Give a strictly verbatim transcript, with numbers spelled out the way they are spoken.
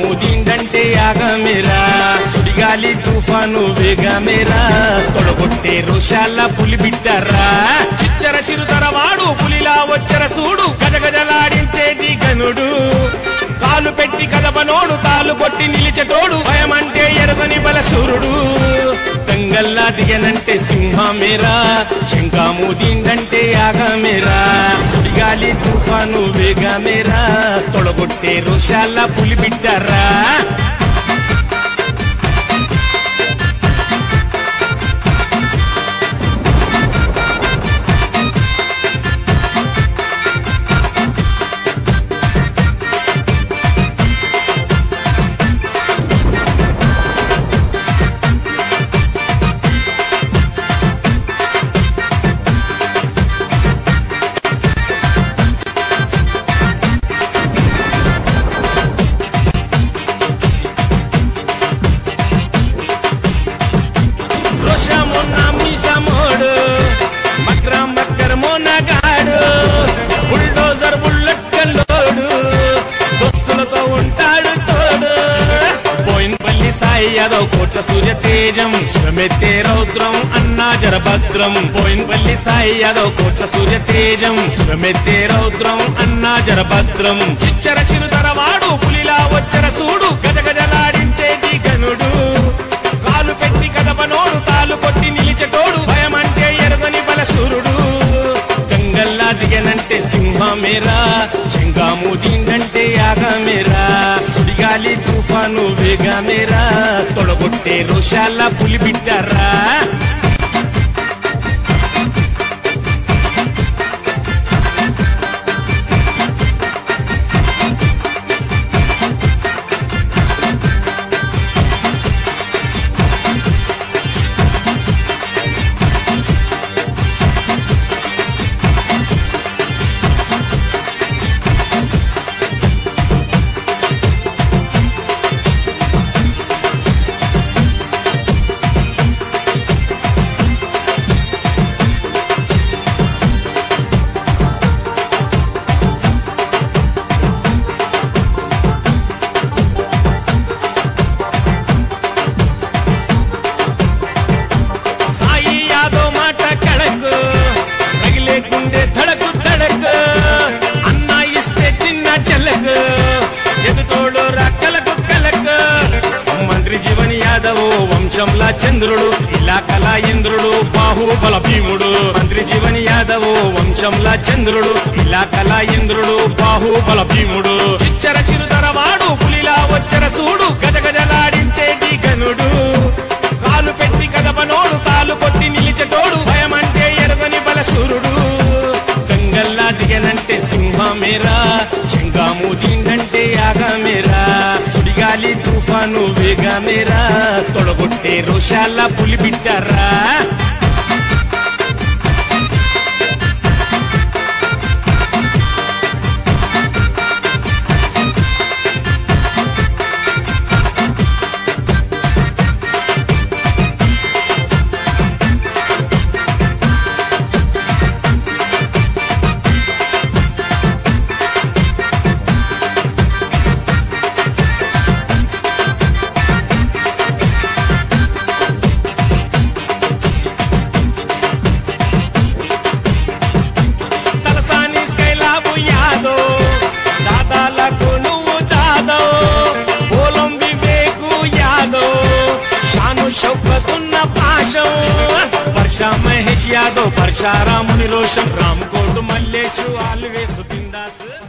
శంకాముదీండంటే ఆగమేరా సుడిగాలి తుఫాను వేగమేరా తొడగొట్టే రోషాల పులి బిడ్డరా చిచ్చర చిరుతర వాడు పులిలా వచ్చర సూడు గజగజలాడించేటి గనుడు కాలు పెట్టి కదపనోడు తాలు కొట్టి నిలిచటోడు భయమంటే ఎరుగని బలసూరుడు తంగల్లా దిగనంటే సింహమేరా శంకాముదీండంటే ఆగమేరా సుడిగాలి తుఫాను వేగమేరా తొడగొట్టే రోషాల పులి బిడ్డరా బుల్డోజర్ బుల్లెట్ కల్లోడు దోస్తులతో ఉంటాడు తోడు బోయిన్పల్లి సాయి యాదవ్ కోట్ల సూర్య తేజం శివమెత్తే రౌద్రం అన్నా జరభద్రం బోయిన్పల్లి సాయి యాదవ్ కోట్ల సూర్య తేజం శివమెత్తే రౌద్రం అన్నా జరభద్రం చిచ్చర చిరుతర వాడు పులిలా వచ్చర సూడు గజగజలాడించేటి గనుడు కాలు పెట్టి కదపనోడు తాలు కొట్టి నిలిచటోడు భయమంటే ఎరుగని బలసూరుడు గంగల్లా దిగనంటే సింహమేరా శంకాముదీండంటే ఆగమేరా సుడిగాలి తుఫాను వేగమేరా తొడగొట్టే రోషాల పులి బిడ్డరా వంశంలా చంద్రుడు ఇలా కళా ఇంద్రుడు బాహుబల భీముడు మంత్రి జీవన్ యాదవ్ వంశంలా చంద్రుడు ఇలా కళా ఇంద్రుడు బాహుబల భీముడు చిచ్చర చిరుతర వాడు పులిలా వచ్చర సూడు గజగజలాడించేటి గనుడు కాలు పెట్టి కదపనోడు తాలు కొట్టి నిలిచటోడు భయమంటే ఎరుగని బలసూరుడు గంగల్లా దిగనంటే సింహమేరా శంకాముదీండంటే ఆగమేరా సుడిగాలి తుఫాను వేగమేరా తొడగొట్టే రోషాల పులి బిడ్డరా शौकतुन्न पाशं वर्षा महेश यादव परशारामुनि रोशं रामकोट मल्लेशु आल्वेसु बिंदास।